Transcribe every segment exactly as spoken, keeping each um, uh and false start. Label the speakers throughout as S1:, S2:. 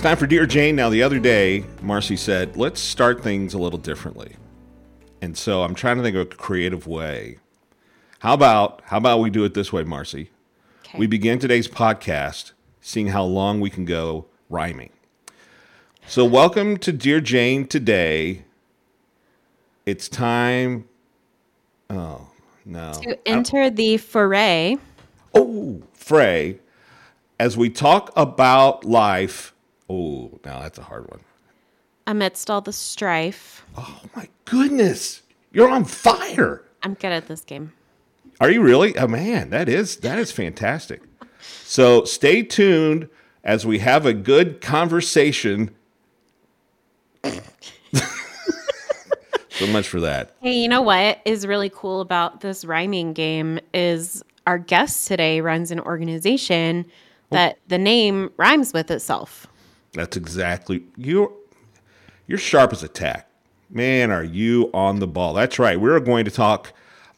S1: time for Dear Jane. Now, the other day, Marcy said, let's start things a little differently. And so I'm trying to think of a creative way. How about, how about we do it this way, Marcy? Okay. We begin today's podcast seeing how long we can go rhyming. So welcome to Dear Jane today. It's time. Oh, no.
S2: To enter the foray.
S1: Oh, fray. As we talk about life. Oh, now that's a hard one.
S2: Amidst all the strife.
S1: Oh, my goodness. You're on fire.
S2: I'm good at this game.
S1: Are you really? Oh, man, that is that is fantastic. So stay tuned as we have a good conversation. So much for that.
S2: Hey, you know what is really cool about this rhyming game is our guest today runs an organization that the name rhymes with itself.
S1: That's exactly you're you're sharp as a tack. Man, are you on the ball? That's right. We're going to talk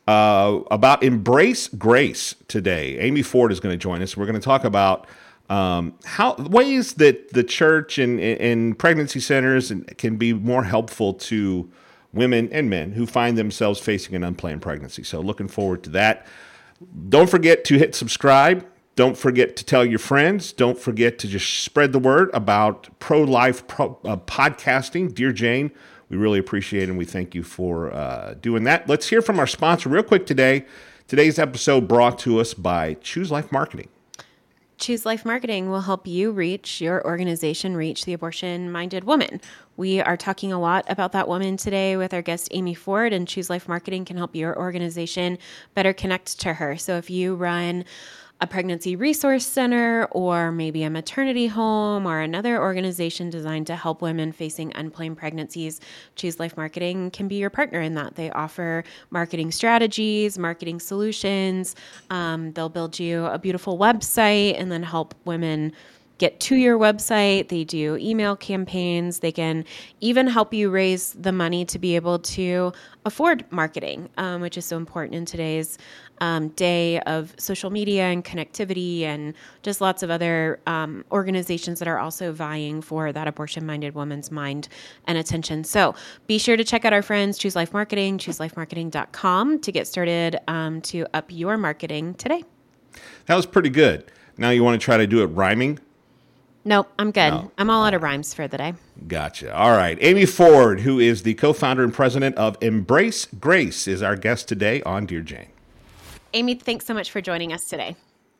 S1: uh, about Embrace Grace today. Amy Ford is going to join us. We're going to talk about um, how ways that the church and, and pregnancy centers can be more helpful to women and men who find themselves facing an unplanned pregnancy. So looking forward to that. Don't forget to hit subscribe. Don't forget to tell your friends. Don't forget to just spread the word about pro-life pro, uh, podcasting. Dear Jane, we really appreciate it, and we thank you for uh, doing that. Let's hear from our sponsor real quick today. Today's episode brought to us by Choose Life Marketing.
S2: Choose Life Marketing will help you reach, your organization reach the abortion-minded woman. We are talking a lot about that woman today with our guest, Amy Ford, and Choose Life Marketing can help your organization better connect to her. So if you run a pregnancy resource center or maybe a maternity home or another organization designed to help women facing unplanned pregnancies, Choose Life Marketing can be your partner in that. They offer marketing strategies, marketing solutions. Um, they'll build you a beautiful website and then help women get to your website. They do email campaigns. They can even help you raise the money to be able to afford marketing, um, which is so important in today's um, day of social media and connectivity and just lots of other um, organizations that are also vying for that abortion-minded woman's mind and attention. So be sure to check out our friends, Choose Life Marketing, choose life marketing dot com to get started um, to up your marketing today.
S1: That was pretty good. Now you want to try to do it rhyming?
S2: Nope, I'm good.
S1: No.
S2: I'm all out of rhymes for the day.
S1: Gotcha. All right. Amy Ford, who is the co-founder and president of Embrace Grace, is our guest today on Dear Jane.
S2: Amy, thanks so much for joining us today.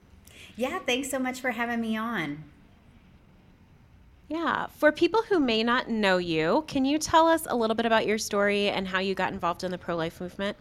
S3: Yeah, thanks so much for having me on.
S2: Yeah. For people who may not know you, can you tell us a little bit about your story and how you got involved in the pro-life movement?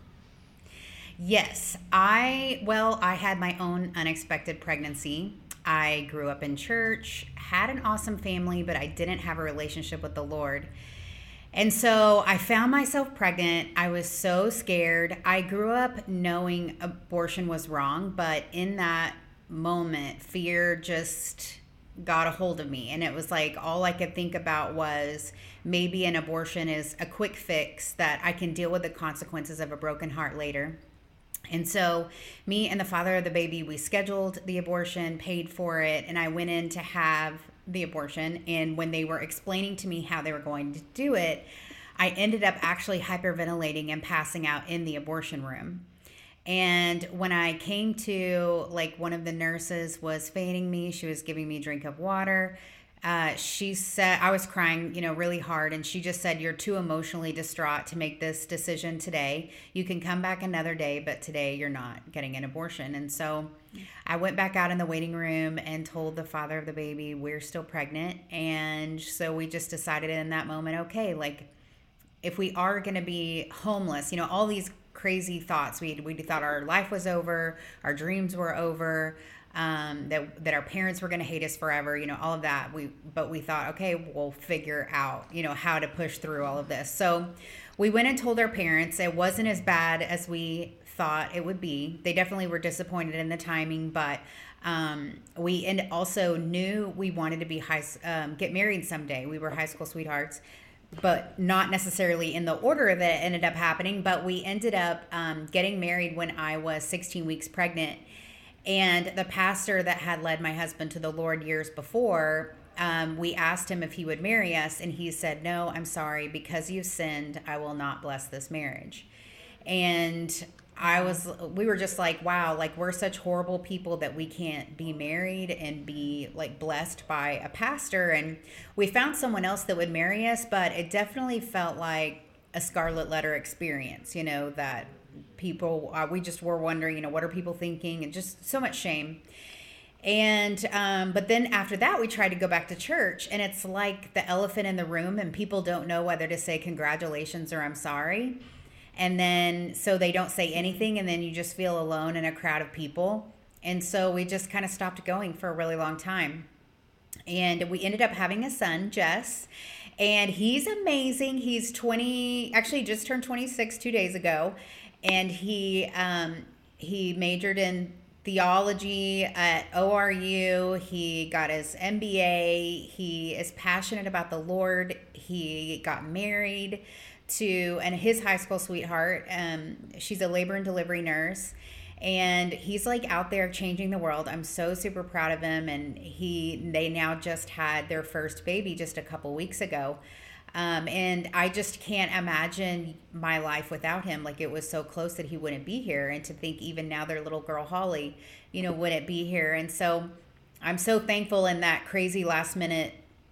S3: Yes. I, well, I had my own unexpected pregnancy. I grew up in church, had an awesome family, but I didn't have a relationship with the Lord. And so I found myself pregnant. I was so scared. I grew up knowing abortion was wrong, but in that moment, fear just got a hold of me. And it was like all I could think about was maybe an abortion is a quick fix that I can deal with the consequences of a broken heart later. And so me and the father of the baby, we scheduled the abortion, paid for it, and I went in to have the abortion. And when they were explaining to me how they were going to do it, I ended up actually hyperventilating and passing out in the abortion room. And when I came to, like, one of the nurses was fanning me, she was giving me a drink of water. Uh, she said, I was crying, you know, really hard. And she just said, you're too emotionally distraught to make this decision today. You can come back another day, but today you're not getting an abortion. And so I went back out in the waiting room and told the father of the baby, we're still pregnant. And so we just decided in that moment, okay, like if we are going to be homeless, you know, all these crazy thoughts, we, we thought our life was over, our dreams were over. Um, that that our parents were going to hate us forever, you know, all of that. We but we thought, okay, we'll figure out, you know, how to push through all of this. So we went and told our parents. It wasn't as bad as we thought it would be. They definitely were disappointed in the timing, but um, we and also knew we wanted to be high, um, get married someday. We were high school sweethearts, but not necessarily in the order that it ended up happening. But we ended up um, getting married when I was sixteen weeks pregnant. And the pastor that had led my husband to the Lord years before um, we asked him if he would marry us, and he said, no, I'm sorry, because you've sinned, I will not bless this marriage. And I was, we were just like, wow, like we're such horrible people that we can't be married and be like blessed by a pastor. And we found someone else that would marry us, but it definitely felt like a scarlet letter experience, you know, that people, uh, we just were wondering, you know, what are people thinking, and just so much shame. And, um, but then after that, we tried to go back to church, and it's like the elephant in the room, and people don't know whether to say congratulations or I'm sorry. And then, so they don't say anything, and then you just feel alone in a crowd of people. And so we just kind of stopped going for a really long time. And we ended up having a son, Jess, and he's amazing. He's twenty, actually just turned twenty-six two days ago. And he, um, he majored in theology at O R U. He got his M B A. He is passionate about the Lord. He got married to, and his high school sweetheart, um, she's a labor and delivery nurse, and he's like out there changing the world. I'm so super proud of him. And he, they now just had their first baby just a couple weeks ago. Um, and I just can't imagine my life without him. Like, it was so close that he wouldn't be here. And to think even now their little girl, Holly, you know, wouldn't be here. And so I'm so thankful in that crazy last minute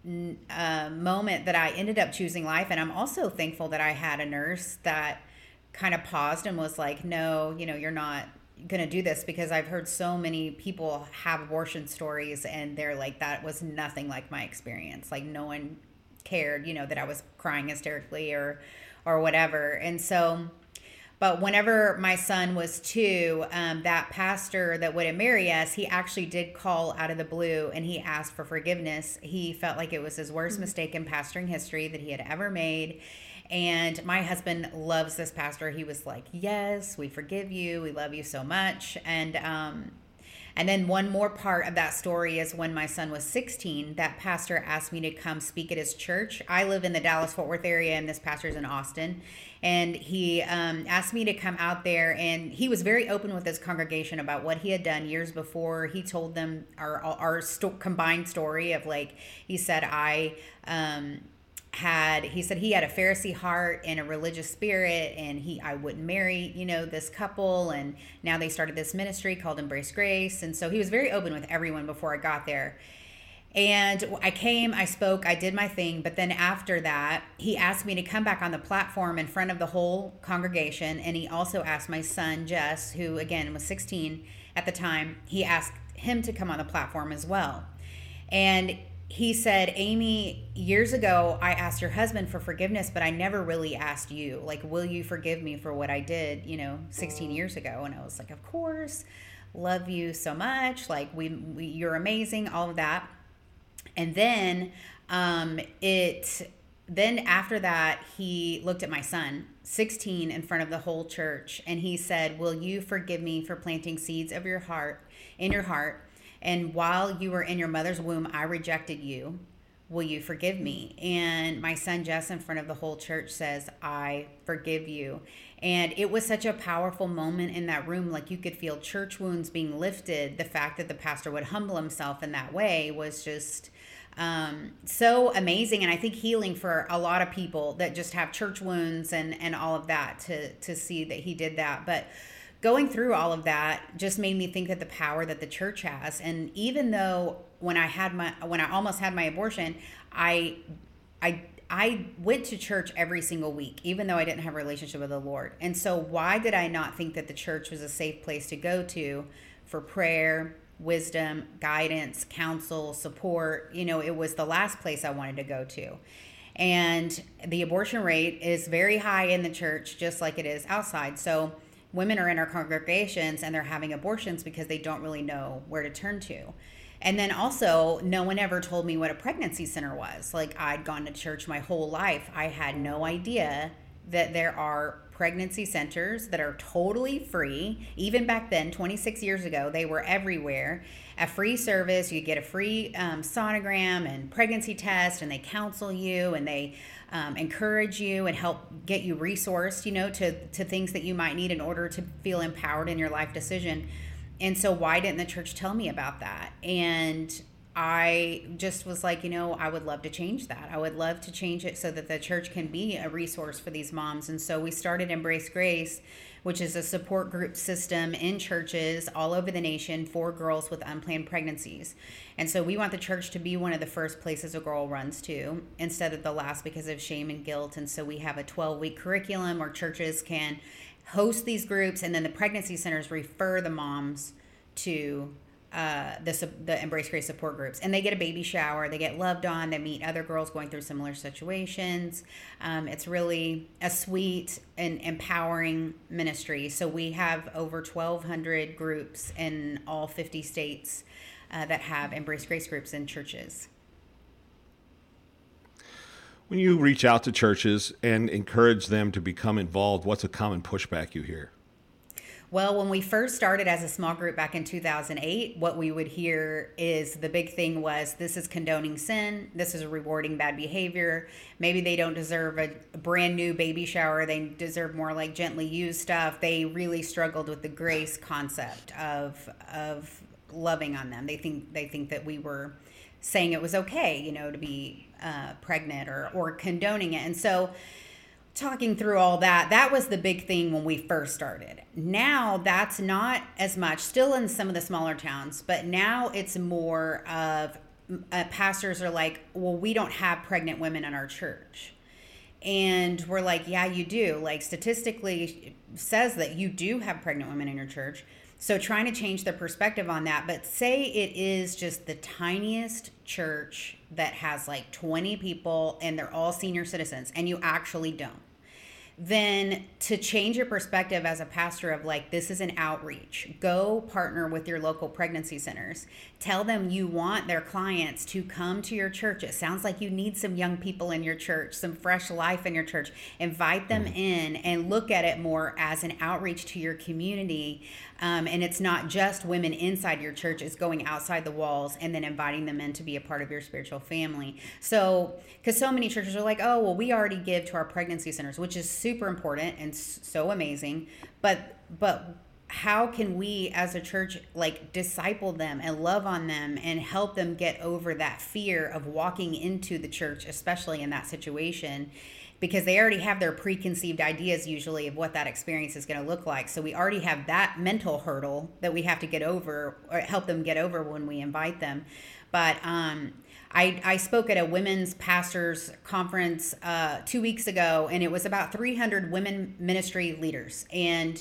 S3: uh, moment that I ended up choosing life. And I'm also thankful that I had a nurse that kind of paused and was like, no, you know, you're not going to do this, because I've heard so many people have abortion stories and they're like, that was nothing like my experience. Like, no one cared, you know, that I was crying hysterically or or whatever. And so, but whenever my son was two, um, that pastor that wouldn't marry us, he actually did call out of the blue and he asked for forgiveness. He felt like it was his worst mm-hmm. mistake in pastoring history that he had ever made. And my husband loves this pastor. He was like, yes, we forgive you. We love you so much. And, um, And then one more part of that story is when my son was sixteen, that pastor asked me to come speak at his church. I live in the Dallas-Fort Worth area, and this pastor's in Austin. And he um, asked me to come out there, and he was very open with his congregation about what he had done years before. He told them our, our sto- combined story of, like, he said, I... Um, had he said he had a Pharisee heart and a religious spirit, and he I wouldn't marry, you know, this couple, and now they started this ministry called Embrace Grace. And so he was very open with everyone before I got there. And I came, I spoke, I did my thing, but then after that, he asked me to come back on the platform in front of the whole congregation. And he also asked my son, Jess, who again was sixteen at the time, he asked him to come on the platform as well. And he said, Amy, years ago, I asked your husband for forgiveness, but I never really asked you, like, will you forgive me for what I did, you know, sixteen years ago? And I was like, of course, love you so much. Like, we, we you're amazing, all of that. And then um, it, then after that, he looked at my son, sixteen, in front of the whole church. And he said, will you forgive me for planting seeds of your heart, in your heart? And while you were in your mother's womb, I rejected you. Will you forgive me? And my son, Jess, in front of the whole church says, I forgive you. And it was such a powerful moment in that room. Like, you could feel church wounds being lifted. The fact that the pastor would humble himself in that way was just um, so amazing. And I think healing for a lot of people that just have church wounds and, and all of that, to, to see that he did that. But going through all of that just made me think that the power that the church has. And even though when I had my, when I almost had my abortion, I, I, I went to church every single week, even though I didn't have a relationship with the Lord. And so why did I not think that the church was a safe place to go to for prayer, wisdom, guidance, counsel, support? You know, it was the last place I wanted to go to. And the abortion rate is very high in the church, just like it is outside. So women are in our congregations and they're having abortions because they don't really know where to turn to. And then also, no one ever told me what a pregnancy center was. Like, I'd gone to church my whole life. I had no idea that there are pregnancy centers that are totally free. Even back then, twenty-six years ago, they were everywhere. A free service, you get a free um, sonogram and pregnancy test, and they counsel you, and they um, encourage you and help get you resourced, you know, to, to things that you might need in order to feel empowered in your life decision. And so why didn't the church tell me about that? And I just was like, you know, I would love to change that. I would love to change it so that the church can be a resource for these moms. And so we started Embrace Grace, which is a support group system in churches all over the nation for girls with unplanned pregnancies. And so we want the church to be one of the first places a girl runs to instead of the last because of shame and guilt. And so we have a twelve-week curriculum where churches can host these groups, and then the pregnancy centers refer the moms to uh, the the Embrace Grace support groups, and they get a baby shower, they get loved on, they meet other girls going through similar situations. Um, it's really a sweet and empowering ministry. So we have over twelve hundred groups in all fifty states uh, that have Embrace Grace groups in churches.
S1: When you reach out to churches and encourage them to become involved, what's a common pushback you hear?
S3: Well, when we first started as a small group back in two thousand eight, what we would hear is the big thing was, this is condoning sin. This is rewarding bad behavior. Maybe they don't deserve a brand new baby shower. They deserve more like gently used stuff. They really struggled with the grace concept of of loving on them. They think they think that we were saying it was okay, you know, to be uh, pregnant or or condoning it. And so talking through all that, that was the big thing when we first started. Now that's not as much, still in some of the smaller towns, but now it's more of uh, pastors are like, well, we don't have pregnant women in our church. And we're like, yeah, you do. Like statistically it says that you do have pregnant women in your church. So trying to change the perspective on that, but say it is just the tiniest church that has like twenty people and they're all senior citizens and you actually don't. Then to change your perspective as a pastor of like, this is an outreach, go partner with your local pregnancy centers. Tell them you want their clients to come to your church. It sounds like you need some young people in your church, some fresh life in your church. Invite them in and look at it more as an outreach to your community. Um, and it's not just women inside your church, it's going outside the walls and then inviting them in to be a part of your spiritual family. So, because so many churches are like, oh, well, we already give to our pregnancy centers, which is super important and so amazing. But, but how can we as a church like disciple them and love on them and help them get over that fear of walking into the church, especially in that situation? Because they already have their preconceived ideas usually of what that experience is going to look like. So we already have that mental hurdle that we have to get over or help them get over when we invite them. But um, I, I spoke at a women's pastors conference uh, two weeks ago, and it was about three hundred women ministry leaders. And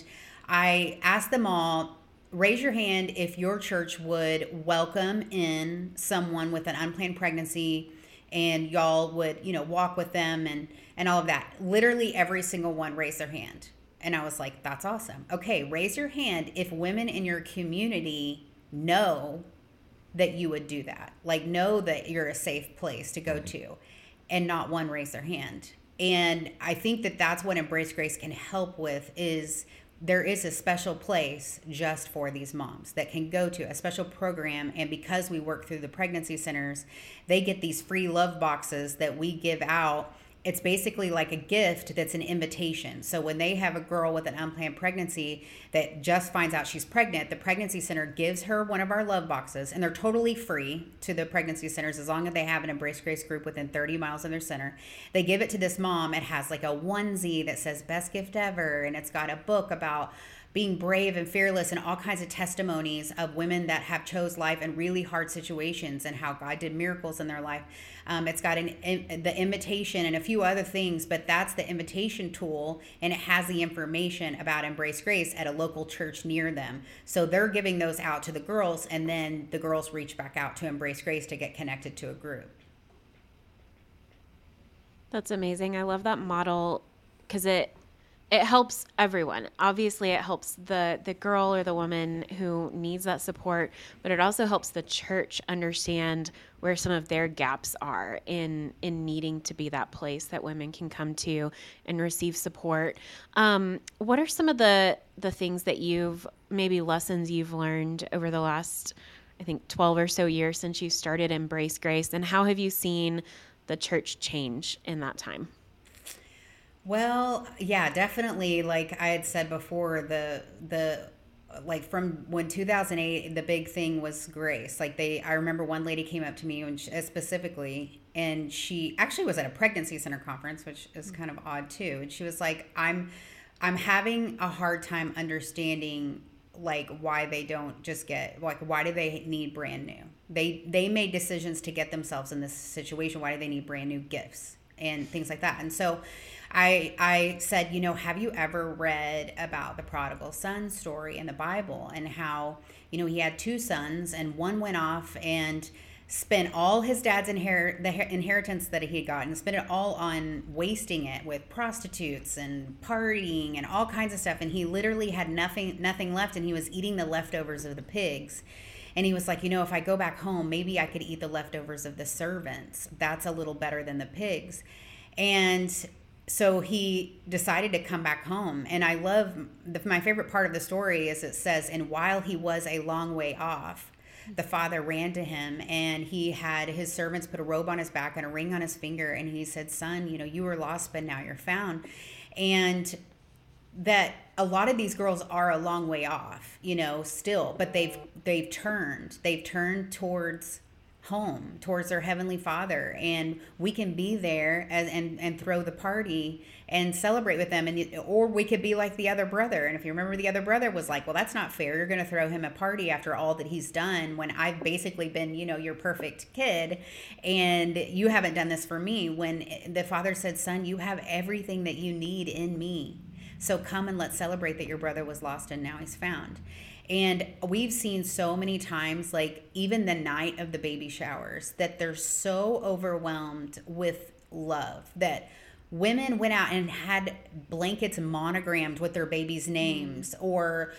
S3: I asked them all, raise your hand if your church would welcome in someone with an unplanned pregnancy and y'all would, you know, walk with them and, and all of that. Literally every single one raised their hand. And I was like, that's awesome. Okay, raise your hand if women in your community know that you would do that. Like, know that you're a safe place to go to. And not one raised their hand. And I think that that's what Embrace Grace can help with is there is a special place just for these moms that can go to a special program. And because we work through the pregnancy centers, they get these free love boxes that we give out. It's basically like a gift that's an invitation. So when they have a girl with an unplanned pregnancy that just finds out she's pregnant, the pregnancy center gives her one of our love boxes, and they're totally free to the pregnancy centers as long as they have an Embrace Grace group within thirty miles of their center. They give it to this mom. It has like a onesie that says best gift ever, and it's got a book about being brave and fearless and all kinds of testimonies of women that have chose life in really hard situations and how God did miracles in their life. Um, it's got an, in, the invitation and a few other things, but that's the invitation tool, and it has the information about Embrace Grace at a local church near them. So they're giving those out to the girls, and then the girls reach back out to Embrace Grace to get connected to a group.
S2: That's amazing. I love that model because it It helps everyone. Obviously, it helps the, the girl or the woman who needs that support, but it also helps the church understand where some of their gaps are in in needing to be that place that women can come to and receive support. Um, what are some of the, the things that you've, maybe lessons you've learned over the last, I think, twelve or so years since you started Embrace Grace, and how have you seen the church change in that time?
S3: Well, yeah, definitely. Like I had said before, the the like from when two thousand eight, the big thing was grace. Like they, I remember one lady came up to me and she, specifically, and she actually was at a pregnancy center conference, which is kind of odd too. And she was like, I'm, I'm having a hard time understanding like why they don't just get, like, why do they need brand new? They, they made decisions to get themselves in this situation. Why do they need brand new gifts and things like that? And so I I said, you know, have you ever read about the prodigal son story in the Bible and how, you know, he had two sons and one went off and spent all his dad's inherit the inheritance that he had gotten, spent it all on wasting it with prostitutes and partying and all kinds of stuff. And he literally had nothing nothing left, and he was eating the leftovers of the pigs. And he was like, you know, if I go back home, maybe I could eat the leftovers of the servants. That's a little better than the pigs. And so he decided to come back home. And I love, the, my favorite part of the story is it says, and while he was a long way off, the father ran to him, and he had his servants put a robe on his back and a ring on his finger. And he said, son, you know, you were lost, but now you're found. And that a lot of these girls are a long way off, you know, still, but they've, they've turned, they've turned towards home, towards their heavenly father, and we can be there as, and and throw the party and celebrate with them. And or we could be like the other brother, and if you remember, the other brother was like, well, that's not fair, you're going to throw him a party after all that he's done, when I've basically been, you know, your perfect kid and you haven't done this for me. When the father said, son, you have everything that you need in me, so come and let's celebrate that your brother was lost and now he's found. And we've seen so many times, like even the night of the baby showers, that they're so overwhelmed with love that women went out and had blankets monogrammed with their babies' names, or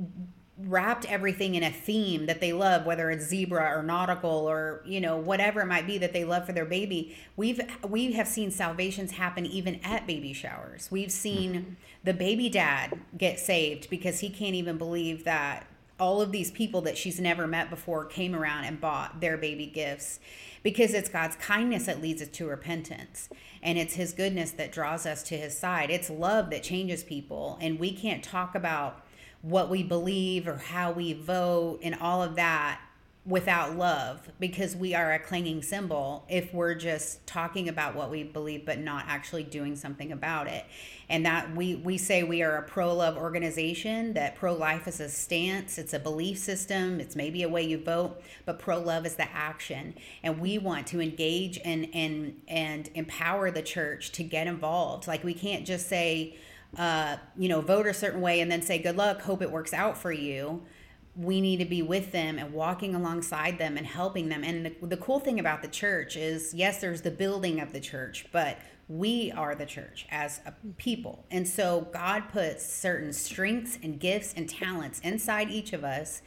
S3: wrapped everything in a theme that they love, whether it's zebra or nautical or, you know, whatever it might be that they love for their baby. We've, we have seen salvations happen even at baby showers. We've seen the baby dad get saved because he can't even believe that all of these people that she's never met before came around and bought their baby gifts, because it's God's kindness that leads us to repentance. And it's his goodness that draws us to his side. It's love that changes people. And we can't talk about what we believe or how we vote and all of that without love, because we are a clanging cymbal if we're just talking about what we believe but not actually doing something about it. And that we we say we are a pro-love organization, that pro-life is a stance, it's a belief system, it's maybe a way you vote, but pro-love is the action. And we want to engage and and and empower the church to get involved. Like, we can't just say, uh, you know, vote a certain way and then say, good luck, hope it works out for you. We need to be with them and walking alongside them and helping them. And the, the cool thing about the church is, yes, there's the building of the church, but we are the church as a people. And so God puts certain strengths and gifts and talents inside each of us,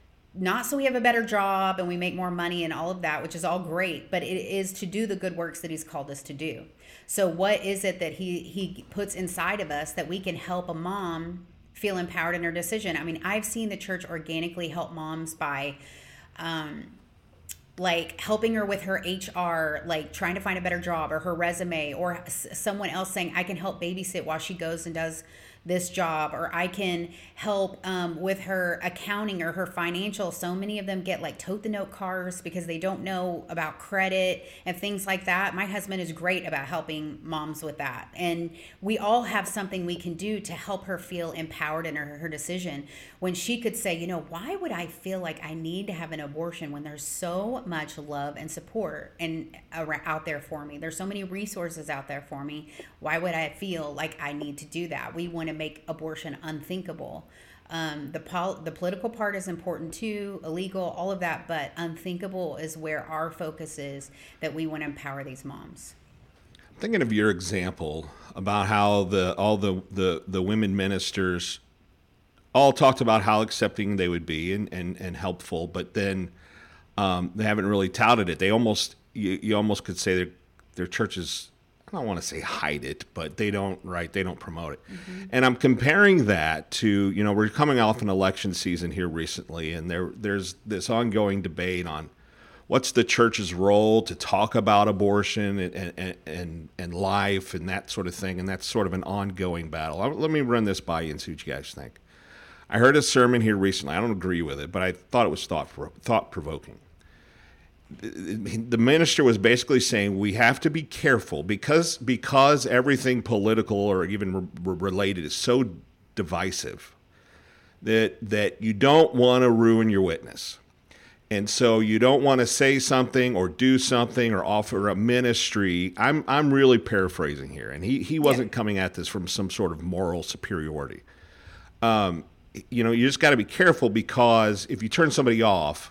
S3: not so we have a better job and we make more money and all of that, which is all great, but it is to do the good works that he's called us to do. So what is it that he, he puts inside of us that we can help a mom feel empowered in her decision? I mean, I've seen the church organically help moms by, um, like helping her with her H R, like trying to find a better job, or her resume, or s- someone else saying, I can help babysit while she goes and does this job, or I can help um, with her accounting or her financial. So many of them get like tote the note cars because they don't know about credit and things like that. My husband is great about helping moms with that. And we all have something we can do to help her feel empowered in her, her decision, when she could say, you know, why would I feel like I need to have an abortion when there's so much love and support and uh, out there for me? There's so many resources out there for me. Why would I feel like I need to do that? We want to make abortion unthinkable. Um, the pol- the political part is important too, illegal, all of that, but unthinkable is where our focus is, that we want to empower these moms.
S1: I'm thinking of your example about how the all the, the, the women ministers all talked about how accepting they would be and, and, and helpful, but then um, they haven't really touted it. They almost, you, you almost could say their their churches, I don't want to say hide it, but they don't, right, they don't promote it. Mm-hmm. And I'm comparing that to, you know, we're coming off an election season here recently, and there there's this ongoing debate on what's the church's role to talk about abortion and and, and, and life and that sort of thing, and that's sort of an ongoing battle. Let me run this by you and see what you guys think. I heard a sermon here recently. I don't agree with it, but I thought it was thought thought provoking. The minister was basically saying we have to be careful because because everything political or even re- related is so divisive that that you don't want to ruin your witness. And so you don't want to say something or do something or offer a ministry. I'm I'm really paraphrasing here, and he he wasn't yeah. coming at this from some sort of moral superiority. Um, you know, you just got to be careful because if you turn somebody off,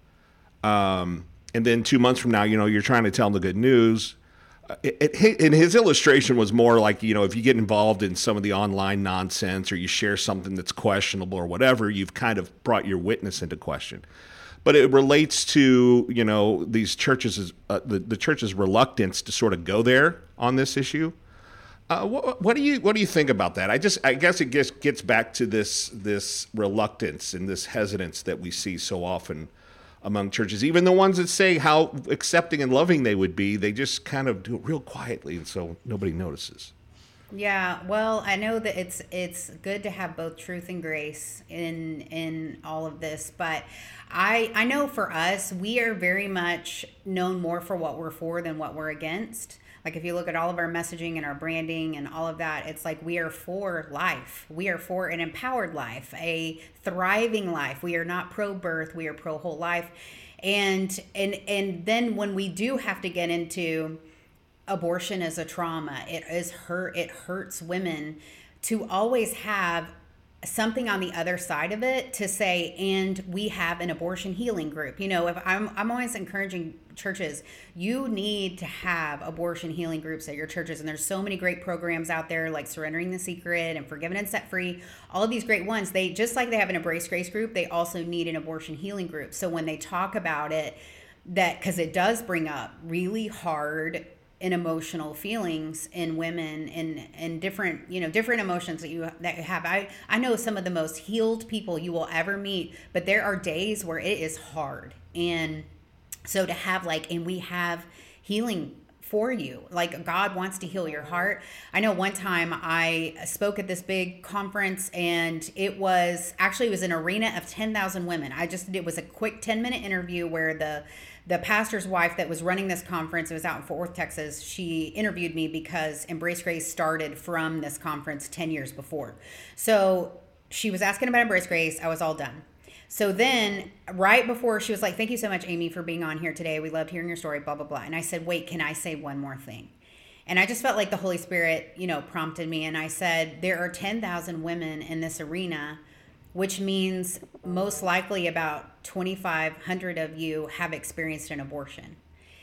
S1: um, and then two months from now, you know, you're trying to tell them the good news. It, it, and his illustration was more like, you know, if you get involved in some of the online nonsense or you share something that's questionable or whatever, you've kind of brought your witness into question. But it relates to, you know, these churches, uh, the, the church's reluctance to sort of go there on this issue. Uh, what, what do you what do you think about that? I just I guess it gets gets back to this this reluctance and this hesitance that we see so often among churches. Even the ones that say how accepting and loving they would be, they just kind of do it real quietly, and so nobody notices.
S3: Yeah, well, I know that it's it's good to have both truth and grace in in all of this, but I I know for us, we are very much known more for what we're for than what we're against. Like if you look at all of our messaging and our branding and all of that, it's like we are for life. We are for an empowered life, a thriving life. We are not pro-birth, we are pro-whole life. And and and then when we do have to get into abortion as a trauma, it is hurt, it hurts women to always have something on the other side of it to say, and we have an abortion healing group. You know, if I'm I'm always encouraging churches, you need to have abortion healing groups at your churches. And there's so many great programs out there like Surrendering the Secret and Forgiven and Set Free, all of these great ones. They just like they have an Embrace Grace group, they also need an abortion healing group. So when they talk about it, that because it does bring up really hard and emotional feelings in women and and different, you know, different emotions that you that you have. I, I know some of the most healed people you will ever meet, but there are days where it is hard. And so to have like, and we have healing for you, like God wants to heal your heart. I know one time I spoke at this big conference and it was actually, it was an arena of ten thousand women. I just, it was a quick ten minute interview where the The pastor's wife that was running this conference, it was out in Fort Worth, Texas, she interviewed me because Embrace Grace started from this conference ten years before. So she was asking about Embrace Grace. I was all done. So then right before, she was like, thank you so much, Amy, for being on here today. We loved hearing your story, blah, blah, blah. And I said, wait, can I say one more thing? And I just felt like the Holy Spirit, you know, prompted me. And I said, there are ten thousand women in this arena, which means most likely about twenty-five hundred of you have experienced an abortion.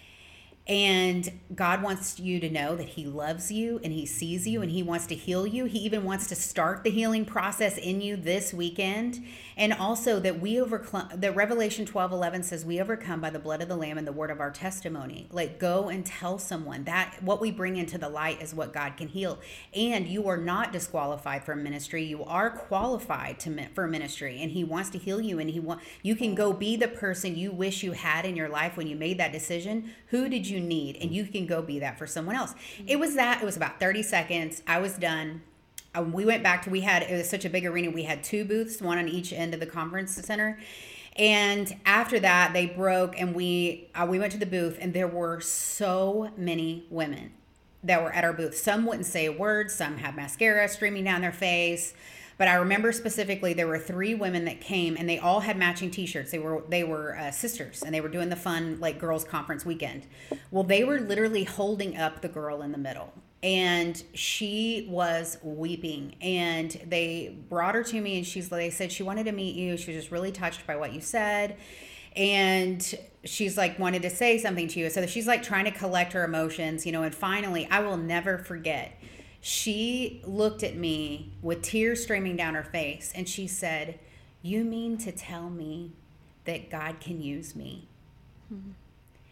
S3: And God wants you to know that he loves you and he sees you and he wants to heal you. He even wants to start the healing process in you this weekend. And also that we overcome, that Revelation twelve eleven says we overcome by the blood of the Lamb and the word of our testimony. Like, go and tell someone that what we bring into the light is what God can heal. And you are not disqualified from ministry. You are qualified to for ministry, and he wants to heal you. And he want you can go be the person you wish you had in your life when you made that decision. Who did you need? And you can go be that for someone else. It was that. It was about thirty seconds. I was done. Um, we went back to, we had, it was such a big arena. We had two booths, one on each end of the conference center. And after that, they broke and we, uh, we went to the booth, and there were so many women that were at our booth. Some wouldn't say a word. Some had mascara streaming down their face. But I remember specifically there were three women that came, and they all had matching T-shirts. They were they were uh, sisters, and they were doing the fun like girls conference weekend. Well, they were literally holding up the girl in the middle, and she was weeping. And they brought her to me, and she's they said she wanted to meet you. She was just really touched by what you said, and she's like wanted to say something to you. So she's like trying to collect her emotions, you know. And finally, I will never forget. She looked at me with tears streaming down her face, and she said, "You mean to tell me that God can use me?" Mm-hmm.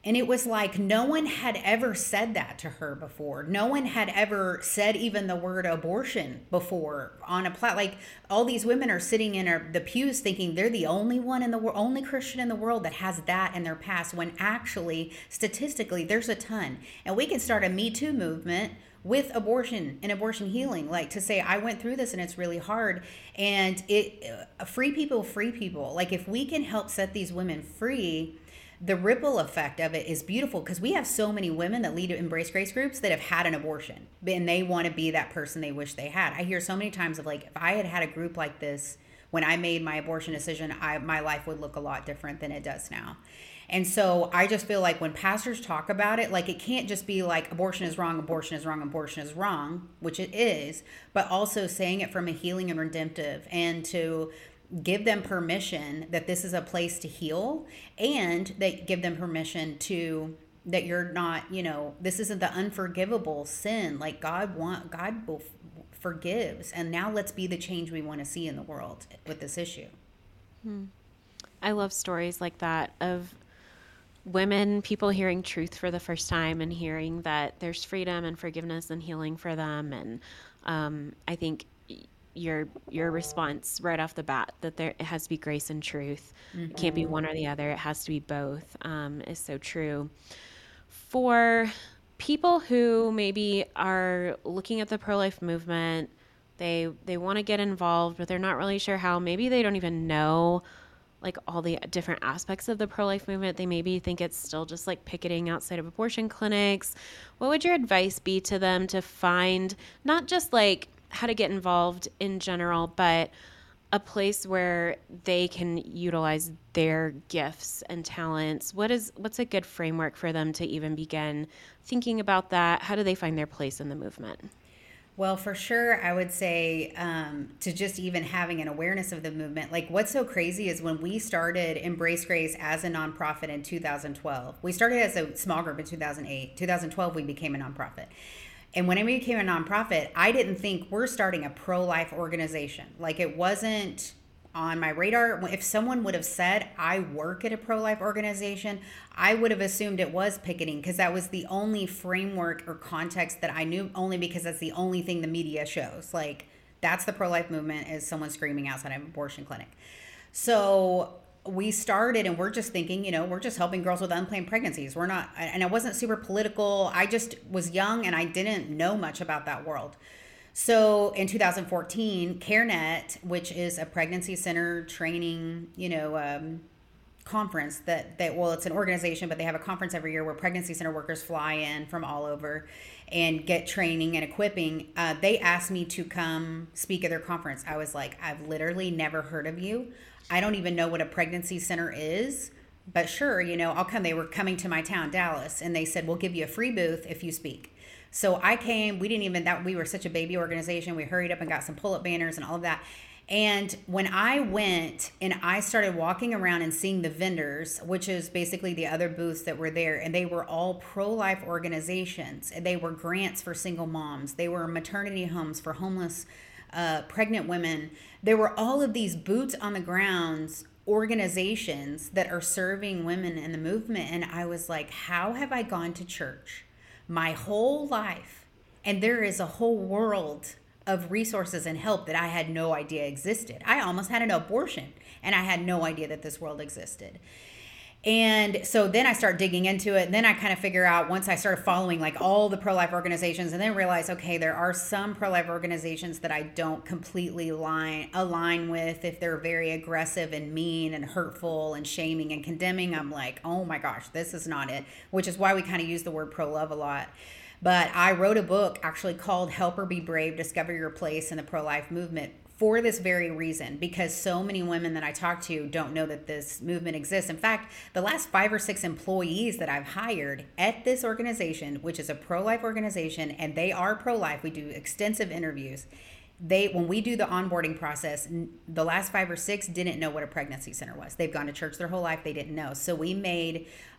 S3: And it was like no one had ever said that to her before. No one had ever said even the word abortion before on a plat. Like all these women are sitting in our, the pews thinking they're the only one in the world, only Christian in the world that has that in their past. When actually, statistically, there's a ton. And we can start a Me Too movement with abortion and abortion healing, like to say, I went through this and it's really hard. And it uh, free people, free people. Like if we can help set these women free, the ripple effect of it is beautiful, because we have so many women that lead Embrace Grace groups that have had an abortion and they want to be that person they wish they had. I hear so many times of like, if I had had a group like this when I made my abortion decision, I, my life would look a lot different than it does now. And so I just feel like when pastors talk about it, like it can't just be like abortion is wrong, abortion is wrong, abortion is wrong, which it is, but also saying it from a healing and redemptive, and to give them permission that this is a place to heal, and they give them permission to that you're not, you know, this isn't the unforgivable sin. Like God want God will forgives, and now let's be the change we want to see in the world with this issue.
S2: Hmm. I love stories like that of women, people hearing truth for the first time and hearing that there's freedom and forgiveness and healing for them. And um, I think your your response right off the bat, that there it has to be grace and truth. Mm-hmm. It can't be one or the other. It has to be both, um, is so true. For people who maybe are looking at the pro-life movement, they they want to get involved, but they're not really sure how. Maybe they don't even know like all the different aspects of the pro-life movement. They maybe think it's still just like picketing outside of abortion clinics. What would your advice be to them to find not just like how to get involved in general, but a place where they can utilize their gifts and talents? What is, what's a good framework for them to even begin thinking about that? How do they find their place in the movement?
S3: Well, for sure, I would say um, to just even having an awareness of the movement. Like what's so crazy is when we started Embrace Grace as a nonprofit in two thousand twelve, we started as a small group in two thousand eight. two thousand twelve, we became a nonprofit. And when we became a nonprofit, I didn't think we're starting a pro-life organization. Like it wasn't on my radar. If someone would have said, I work at a pro-life organization, I would have assumed it was picketing, because that was the only framework or context that I knew, only because that's the only thing the media shows. Like that's the pro-life movement, is someone screaming outside of an abortion clinic. So we started and we're just thinking, you know, we're just helping girls with unplanned pregnancies. We're not, and I wasn't super political. I just was young and I didn't know much about that world. So in two thousand fourteen, CareNet, which is a pregnancy center training, you know, um, conference that, that, well, it's an organization, but they have a conference every year where pregnancy center workers fly in from all over and get training and equipping. Uh, they asked me to come speak at their conference. I was like, I've literally never heard of you. I don't even know what a pregnancy center is, but sure, you know, I'll come. They were coming to my town, Dallas, and they said, we'll give you a free booth if you speak. So I came. We didn't even, that we were such a baby organization. We hurried up and got some pull-up banners and all of that. And when I went and I started walking around and seeing the vendors, which is basically the other booths that were there, and they were all pro-life organizations. And they were grants for single moms. They were maternity homes for homeless uh, pregnant women. There were all of these boots on the grounds organizations that are serving women in the movement. And I was like, how have I gone to church my whole life, and there is a whole world of resources and help that I had no idea existed? I almost had an abortion and I had no idea that this world existed. And so then I start digging into it. And then I kind of figure out, once I started following like all the pro-life organizations, and then realize, okay, there are some pro-life organizations that I don't completely line, align with. If they're very aggressive and mean and hurtful and shaming and condemning, I'm like, oh my gosh, this is not it, which is why we kind of use the word pro-love a lot. But I wrote a book actually called Help Her Be Brave, Discover Your Place in the Pro-Life Movement, for this very reason, because so many women that I talk to don't know that this movement exists. In fact, the last five or six employees that I've hired at this organization, which is a pro-life organization, and they are pro-life, we do extensive interviews. They, when we do the onboarding process, the last five or six didn't know what a pregnancy center was. They've gone to church their whole life. They didn't know. So we made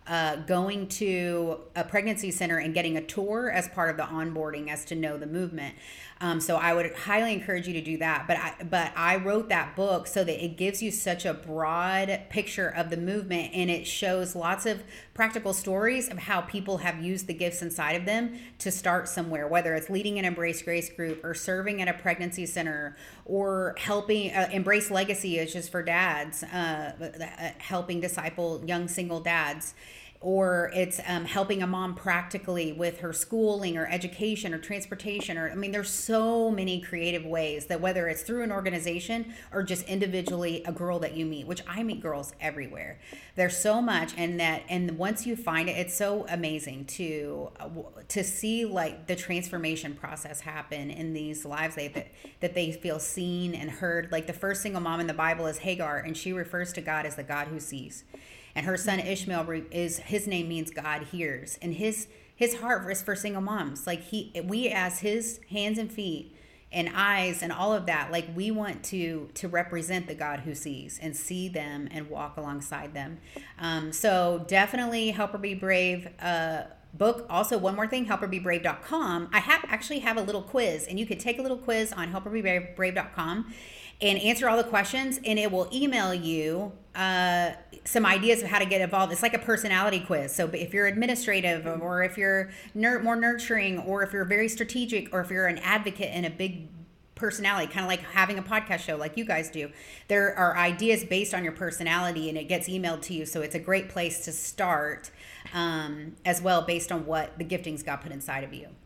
S3: uh, going to a pregnancy center and getting a tour as part of the onboarding as to know the movement. Um, so I would highly encourage you to do that. But I, but I wrote that book so that it gives you such a broad picture of the movement, and it shows lots of practical stories of how people have used the gifts inside of them to start somewhere, whether it's leading an Embrace Grace group or serving at a pregnancy center or helping uh, Embrace Legacy is just for dads, uh, helping disciple young single dads. Or it's um, helping a mom practically with her schooling or education or transportation. Or I mean, there's so many creative ways that whether it's through an organization or just individually a girl that you meet, which I meet girls everywhere. There's so much, and that and once you find it, it's so amazing to uh, to see like the transformation process happen in these lives. They that that they feel seen and heard. Like the first single mom in the Bible is Hagar, and she refers to God as the God who sees. And her son Ishmael is, his name means God hears. And his his heart is for single moms. Like he, we as his hands and feet and eyes and all of that, like we want to to represent the God who sees and see them and walk alongside them. Um, so definitely Help Her Be Brave uh, book. Also, one more thing, help her be brave dot com. I have actually have a little quiz, and you could take a little quiz on help her be brave dot com and answer all the questions, and it will email you uh, some ideas of how to get involved. It's like a personality quiz. So if you're administrative, or if you're nur- more nurturing, or if you're very strategic, or if you're an advocate and a big personality, kind of like having a podcast show like you guys do, there are ideas based on your personality, and it gets emailed to you. So it's a great place to start um, as well, based on what the giftings God put inside of you.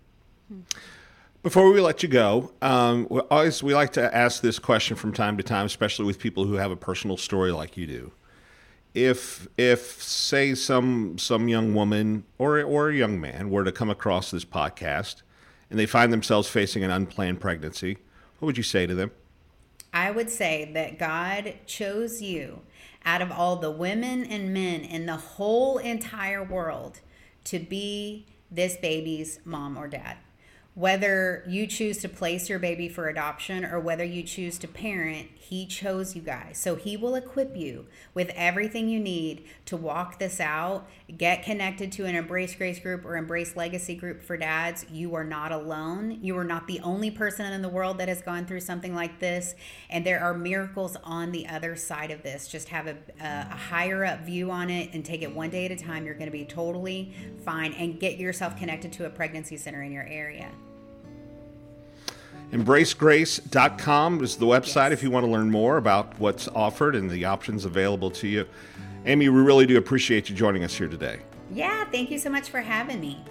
S1: Before we let you go, um, we always we like to ask this question from time to time, especially with people who have a personal story like you do. If if say some some young woman or or a young man were to come across this podcast and they find themselves facing an unplanned pregnancy, what would you say to them?
S3: I would say that God chose you out of all the women and men in the whole entire world to be this baby's mom or dad. Whether you choose to place your baby for adoption or whether you choose to parent, he chose you guys. So he will equip you with everything you need to walk this out. Get connected to an Embrace Grace group or Embrace Legacy group for dads. You are not alone. You are not the only person in the world that has gone through something like this. And there are miracles on the other side of this. Just have a, a, a higher up view on it and take it one day at a time. You're going to be totally fine, and get yourself connected to a pregnancy center in your area.
S1: embrace grace dot com is the website yes. if you want to learn more about what's offered and the options available to you. Amy, we really do appreciate you joining us here today.
S3: Yeah, thank you so much for having me.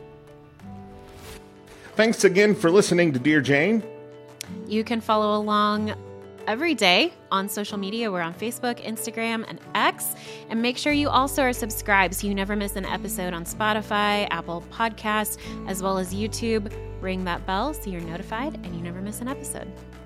S1: Thanks again for listening to Dear Jane.
S2: You can follow along every day on social media. We're on Facebook, Instagram, and X. And make sure you also are subscribed so you never miss an episode on Spotify, Apple Podcasts, as well as YouTube. Ring that bell so you're notified and you never miss an episode.